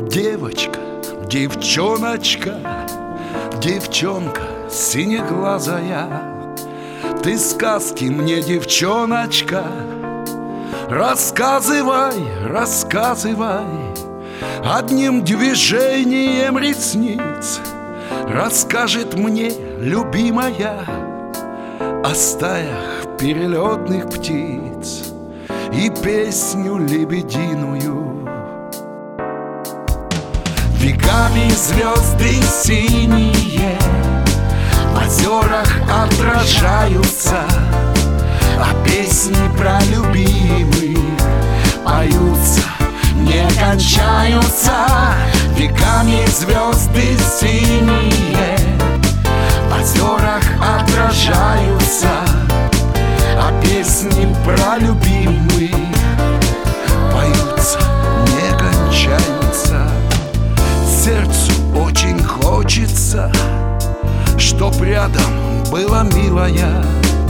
Девочка, девчоночка, девчонка синеглазая, ты сказки мне, девчоночка, рассказывай, рассказывай. Одним движением ресниц расскажет мне любимая о стаях перелетных птиц и песню лебединую. Веками звезды синие в озерах отражаются, а песни про любимых поются, не кончаются. Веками звезды синие в озерах отражаются, а песни про любимых поются, не кончаются. Сердцу очень хочется, чтоб рядом была милая,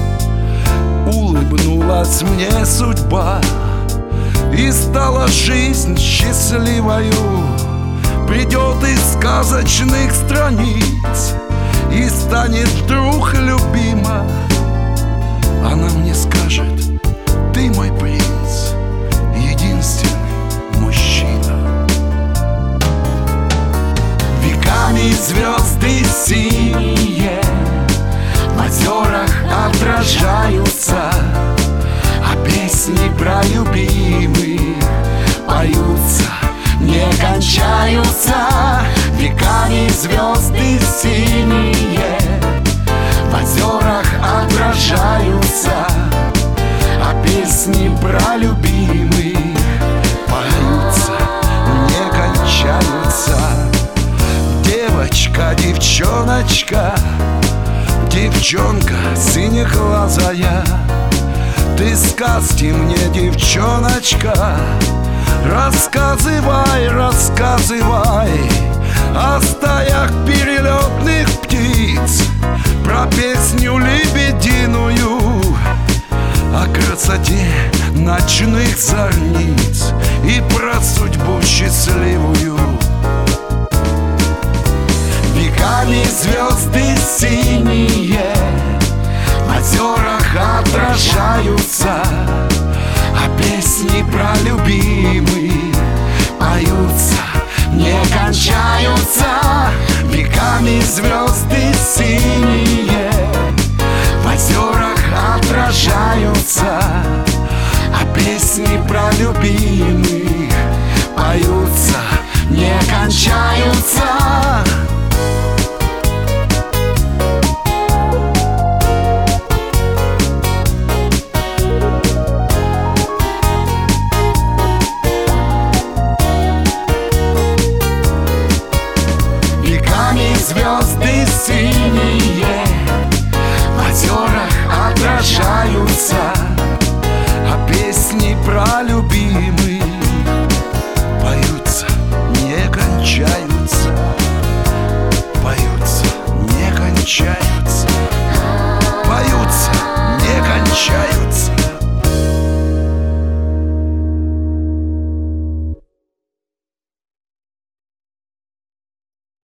улыбнулась мне судьба и стала жизнь счастливою. Придет из сказочных страниц и станет вдруг любима. Она мне скажет: ты мой принц, единственный мужчина. Веками звезды синие в озерах отражаются, а песни про любимых поются, не кончаются. Веками звезды синие в озерах отражаются, а песни про любимых поются, не кончаются. Девочка, девчоночка, девчонка синеглазая, ты сказки мне, девчоночка, рассказывай, рассказывай о стаях перелетных птиц, про песню лебединую, о красоте ночных зорниц и про судьбу счастливую. Веками звезды синие в озерах отражаются, а песни про любимых поются, не кончаются. Веками звезды синие в озерах отражаются, а песни про любимых поются, не кончаются. Звезды синие в озерах отражаются, а песни про любимых поются, не кончаются, поются, не кончаются.